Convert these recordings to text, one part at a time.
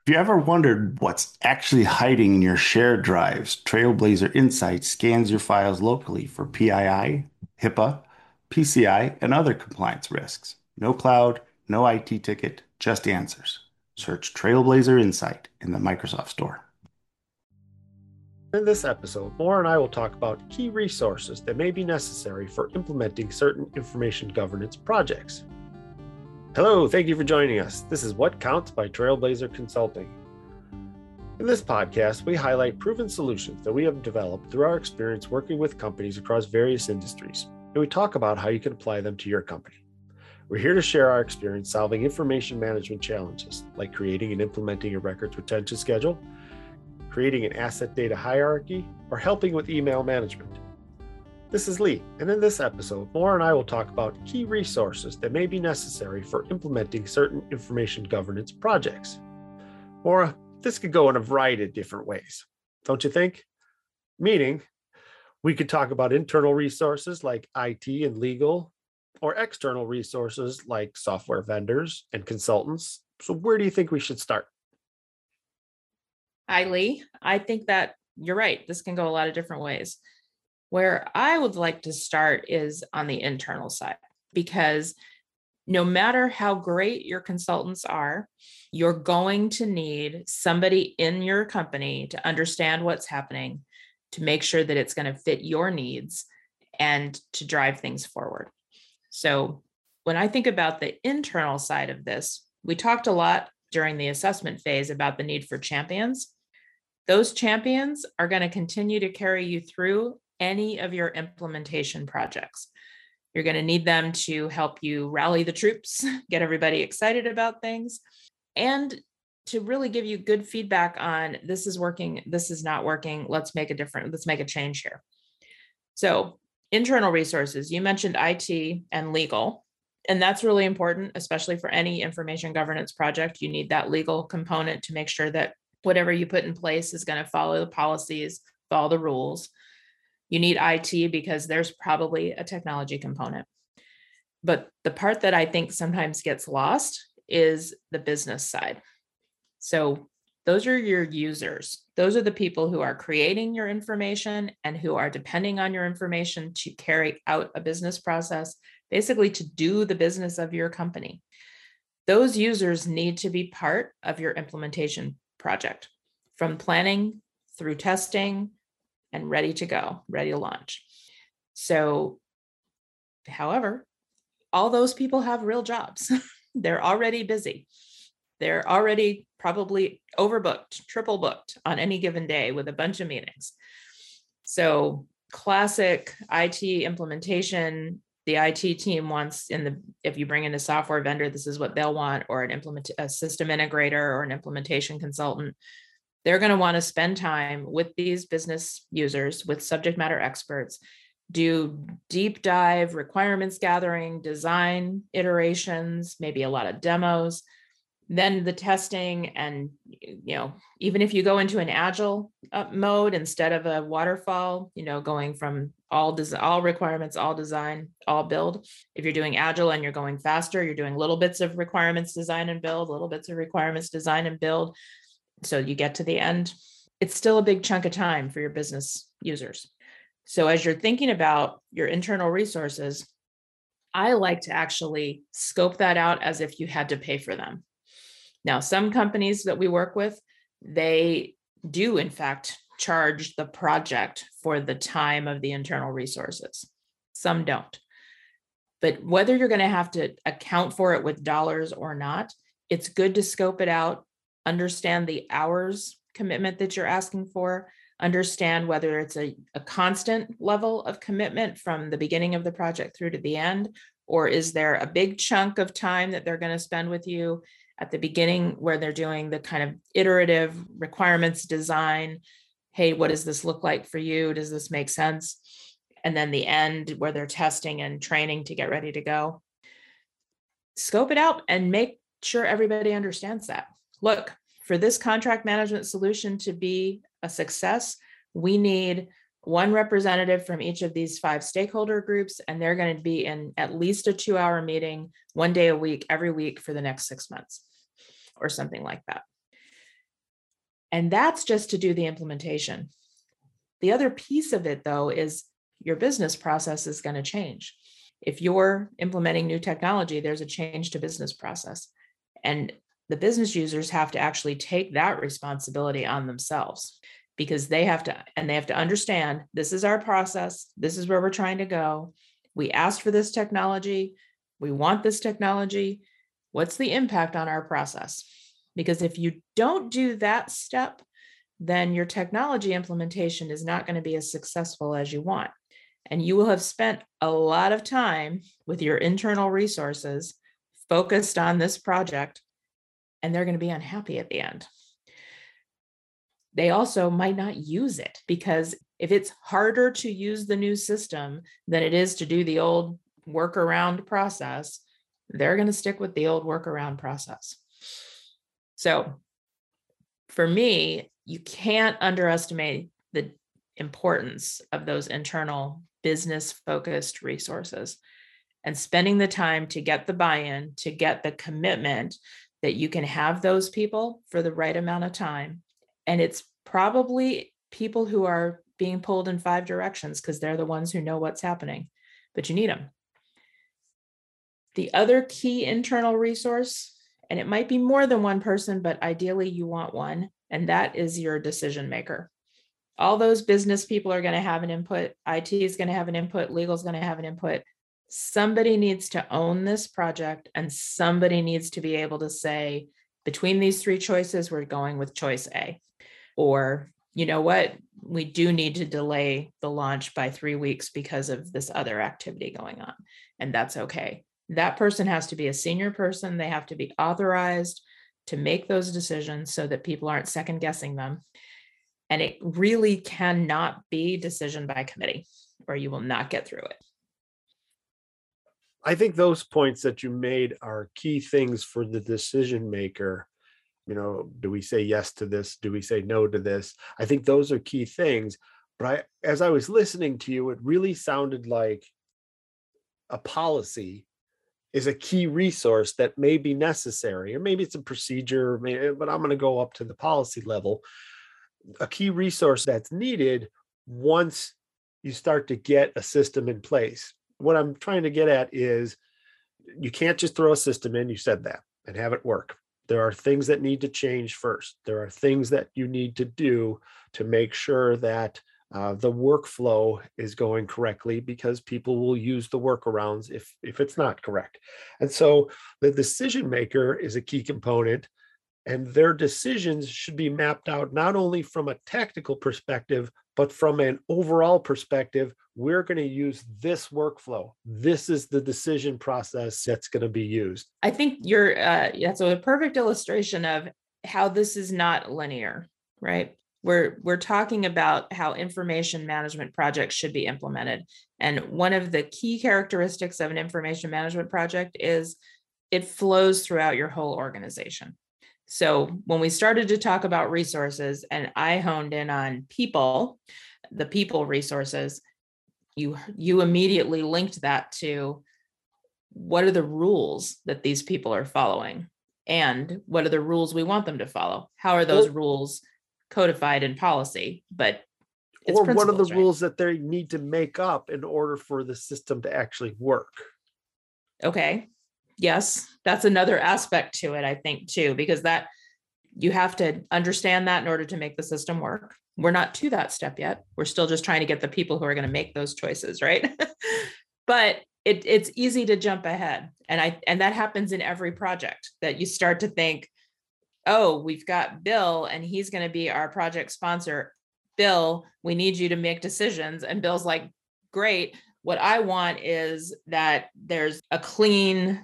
Have you ever wondered what's actually hiding in your shared drives? Trailblazer Insights scans your files locally for PII, HIPAA, PCI, and other compliance risks. No cloud, no IT ticket, just answers. Search Trailblazer Insight in the Microsoft Store. In this episode, Maura and I will talk about key resources that may be necessary for implementing certain information governance projects. Hello, thank you for joining us. This is What Counts by Trailblazer Consulting. In this podcast, we highlight proven solutions that we have developed through our experience working with companies across various industries, and we talk about how you can apply them to your company. We're here to share our experience solving information management challenges, like creating and implementing a records retention schedule, creating an asset data hierarchy, or helping with email management. This is Lee, and in this episode, Maura and I will talk about key resources that may be necessary for implementing certain information governance projects. Maura, this could go in a variety of different ways, don't you think? Meaning, we could talk about internal resources like IT and legal, or external resources like software vendors and consultants. So where do you think we should start? Hi, Lee. I think that you're right. This can go a lot of different ways. Where I would like to start is on the internal side, because no matter how great your consultants are, you're going to need somebody in your company to understand what's happening, to make sure that it's going to fit your needs and to drive things forward. So when I think about the internal side of this, we talked a lot during the assessment phase about the need for champions. Those champions are going to continue to carry you through any of your implementation projects. You're going to need them to help you rally the troops, get everybody excited about things, and to really give you good feedback on this is working, this is not working, let's make a change here. So internal resources, you mentioned IT and legal, and that's really important, especially for any information governance project. You need that legal component to make sure that whatever you put in place is going to follow the policies, follow the rules. You need IT because there's probably a technology component. But the part that I think sometimes gets lost is the business side. So those are your users. Those are the people who are creating your information and who are depending on your information to carry out a business process, basically to do the business of your company. Those users need to be part of your implementation project, from planning through testing and ready to go, ready to launch. So, however, all those people have real jobs. They're already busy. They're already probably overbooked, triple booked on any given day with a bunch of meetings. So classic IT implementation, the IT team wants if you bring in a software vendor, this is what they'll want, or a system integrator or an implementation consultant. They're going to want to spend time with these business users, with subject matter experts, do deep dive requirements gathering, design iterations, maybe a lot of demos, then the testing. And even if you go into an agile mode instead of a waterfall, going from all requirements, all design, all build. If you're doing agile and you're going faster, you're doing little bits of requirements design and build, little bits of requirements design and build. So you get to the end, it's still a big chunk of time for your business users. So as you're thinking about your internal resources, I like to actually scope that out as if you had to pay for them. Now, some companies that we work with, they do in fact charge the project for the time of the internal resources. Some don't. But whether you're going to have to account for it with dollars or not, it's good to scope it out, understand the hours commitment that you're asking for, understand whether it's a constant level of commitment from the beginning of the project through to the end, or is there a big chunk of time that they're going to spend with you at the beginning where they're doing the kind of iterative requirements design. Hey, what does this look like for you? Does this make sense? And then the end where they're testing and training to get ready to go. Scope it out and make sure everybody understands that. Look, for this contract management solution to be a success, we need one representative from each of these 5 stakeholder groups, and they're going to be in at least a 2-hour meeting 1 day a week, every week for the next 6 months or something like that. And that's just to do the implementation. The other piece of it, though, is your business process is going to change. If you're implementing new technology, there's a change to business process. And the business users have to actually take that responsibility on themselves, because they have to understand, this is our process. This is where we're trying to go. We asked for this technology. We want this technology. What's the impact on our process? Because if you don't do that step, then your technology implementation is not going to be as successful as you want. And you will have spent a lot of time with your internal resources focused on this project, and they're going to be unhappy at the end. They also might not use it, because if it's harder to use the new system than it is to do the old workaround process, they're going to stick with the old workaround process. So for me, you can't underestimate the importance of those internal business-focused resources, and spending the time to get the buy-in, to get the commitment that you can have those people for the right amount of time. And it's probably people who are being pulled in 5 directions, because they're the ones who know what's happening, but you need them. The other key internal resource, and it might be more than one person, but ideally you want one, and that is your decision maker. All those business people are going to have an input. IT is going to have an input. Legal is going to have an input. Somebody needs to own this project, and somebody needs to be able to say, between these 3 choices, we're going with choice A. Or, you know what, we do need to delay the launch by 3 weeks because of this other activity going on. And that's okay. That person has to be a senior person. They have to be authorized to make those decisions so that people aren't second guessing them. And it really cannot be decision by committee, or you will not get through it. I think those points that you made are key things for the decision maker. Do we say yes to this? Do we say no to this? I think those are key things. But as I was listening to you, it really sounded like a policy is a key resource that may be necessary, or maybe it's a procedure, but I'm going to go up to the policy level. A key resource that's needed once you start to get a system in place. What I'm trying to get at is, you can't just throw a system in, you said that, and have it work. There are things that need to change first. There are things that you need to do to make sure that the workflow is going correctly, because people will use the workarounds if it's not correct. And so the decision maker is a key component, and their decisions should be mapped out not only from a technical perspective, but from an overall perspective. We're going to use this workflow. This is the decision process that's going to be used. I think that's a perfect illustration of how this is not linear, right? We're talking about how information management projects should be implemented. And one of the key characteristics of an information management project is it flows throughout your whole organization. So when we started to talk about resources, and I honed in on people, the people resources, you immediately linked that to, what are the rules that these people are following? And what are the rules we want them to follow? How are those rules codified in policy? But or what are the rules that they need to make up in order for the system to actually work? Okay. Yes, that's another aspect to it, I think, too, because that you have to understand that in order to make the system work. We're not to that step yet. We're still just trying to get the people who are going to make those choices, right? But it's easy to jump ahead. And that happens in every project, that you start to think, oh, we've got Bill and he's going to be our project sponsor. Bill, we need you to make decisions. And Bill's like, great. What I want is that there's a clean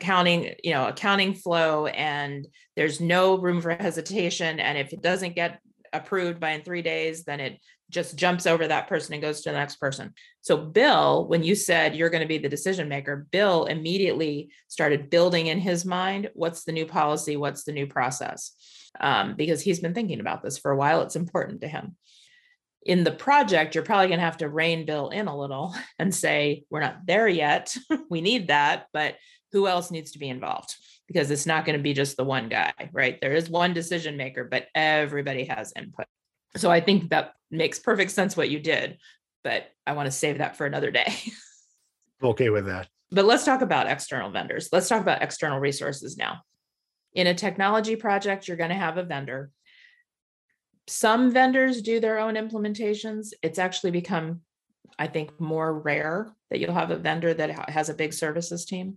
accounting flow, and there's no room for hesitation. And if it doesn't get approved in 3 days, then it just jumps over that person and goes to the next person. So Bill, when you said you're going to be the decision maker, Bill immediately started building in his mind, what's the new policy? What's the new process? Because he's been thinking about this for a while. It's important to him. In the project, you're probably going to have to rein Bill in a little and say, we're not there yet. We need that, but who else needs to be involved? Because it's not going to be just the one guy, right? There is one decision maker, but everybody has input. So I think that makes perfect sense what you did, but I want to save that for another day. Okay with that. But let's talk about external vendors. Let's talk about external resources now. In a technology project, you're going to have a vendor. Some vendors do their own implementations. It's actually become, I think, more rare that you'll have a vendor that has a big services team.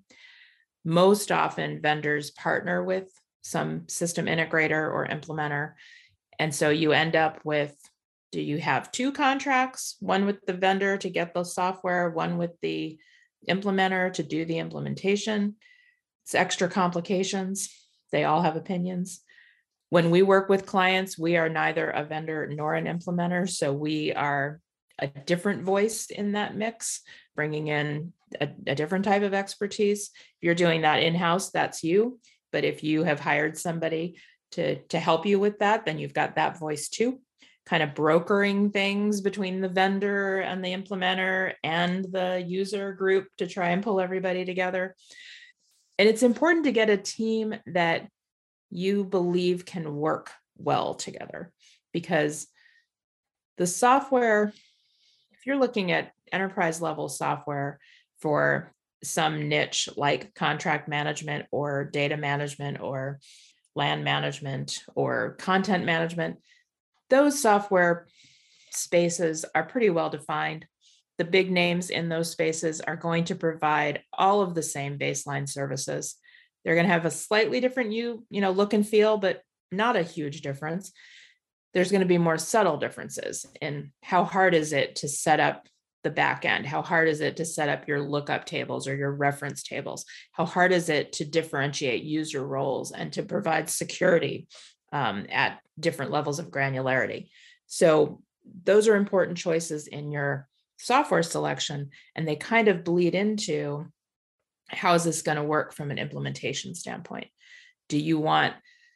Most often, vendors partner with some system integrator or implementer. And so you end up with, do you have two contracts? One with the vendor to get the software, one with the implementer to do the implementation. It's extra complications. They all have opinions. When we work with clients, we are neither a vendor nor an implementer. So we are a different voice in that mix, bringing in a different type of expertise. If you're doing that in-house, that's you. But if you have hired somebody to help you with that, then you've got that voice too, kind of brokering things between the vendor and the implementer and the user group to try and pull everybody together. And it's important to get a team that you believe can work well together, because the software, if you're looking at enterprise level software for some niche like contract management or data management or land management or content management, those software spaces are pretty well defined. The big names in those spaces are going to provide all of the same baseline services. They're going to have a slightly different look and feel, but not a huge difference. There's going to be more subtle differences in how hard is it to set up the back end? How hard is it to set up your lookup tables or your reference tables? How hard is it to differentiate user roles and to provide security at different levels of granularity? So those are important choices in your software selection, and they kind of bleed into how is this going to work from an implementation standpoint. Do you want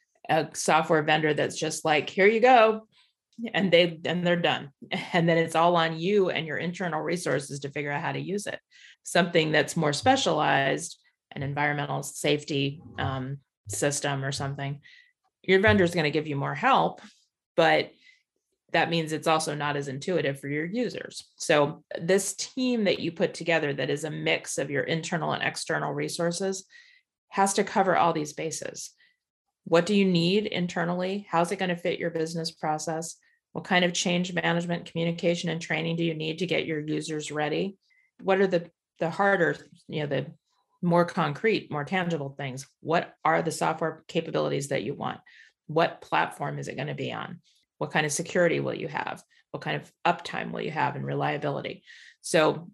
a software vendor that's just like, here you go, and they're done, and then it's all on you and your internal resources to figure out how to use it? Something that's more specialized, an environmental safety system or something, your vendor is going to give you more help, but that means it's also not as intuitive for your users. So this team that you put together that is a mix of your internal and external resources has to cover all these bases. What do you need internally? How's it going to fit your business process? What kind of change management, communication, and training do you need to get your users ready? What are the harder, the more concrete, more tangible things? What are the software capabilities that you want? What platform is it going to be on? What kind of security will you have? What kind of uptime will you have and reliability? So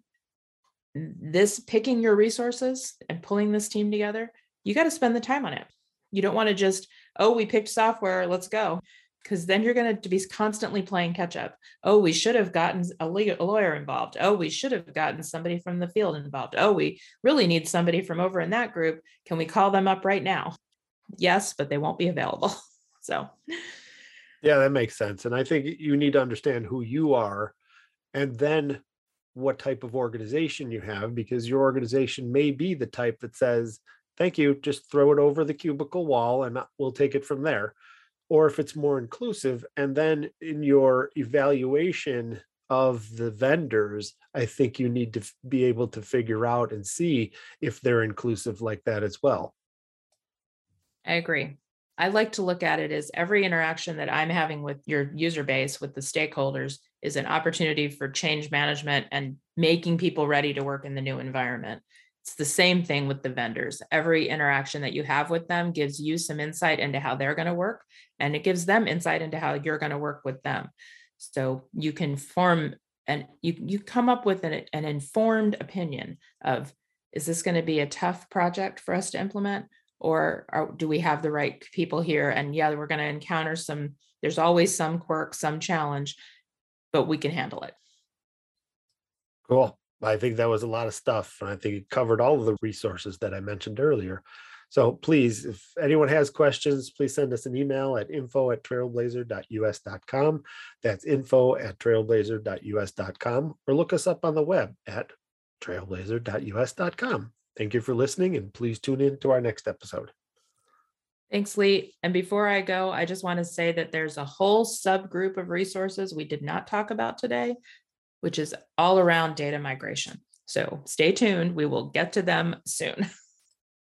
this picking your resources and pulling this team together, you got to spend the time on it. You don't want to just, we picked software, let's go. Because then you're going to be constantly playing catch up. We should have gotten a lawyer involved. We should have gotten somebody from the field involved. We really need somebody from over in that group. Can we call them up right now? Yes, but they won't be available. So yeah, that makes sense. And I think you need to understand who you are and then what type of organization you have, because your organization may be the type that says, thank you, just throw it over the cubicle wall and we'll take it from there. Or if it's more inclusive, and then in your evaluation of the vendors, I think you need to be able to figure out and see if they're inclusive like that as well. I agree. I like to look at it as every interaction that I'm having with your user base, with the stakeholders, is an opportunity for change management and making people ready to work in the new environment. It's the same thing with the vendors. Every interaction that you have with them gives you some insight into how they're going to work, and it gives them insight into how you're going to work with them. So you can form and you come up with an informed opinion of, is this going to be a tough project for us to implement? Or do we have the right people here? And yeah, we're going to encounter there's always some quirk, some challenge, but we can handle it. Cool. I think that was a lot of stuff. And I think it covered all of the resources that I mentioned earlier. So please, if anyone has questions, please send us an email at info@trailblazer.us.com. That's info@trailblazer.us.com, or look us up on the web at trailblazer.us.com. Thank you for listening, and please tune in to our next episode. Thanks, Lee. And before I go, I just want to say that there's a whole subgroup of resources we did not talk about today, which is all around data migration. So stay tuned. We will get to them soon.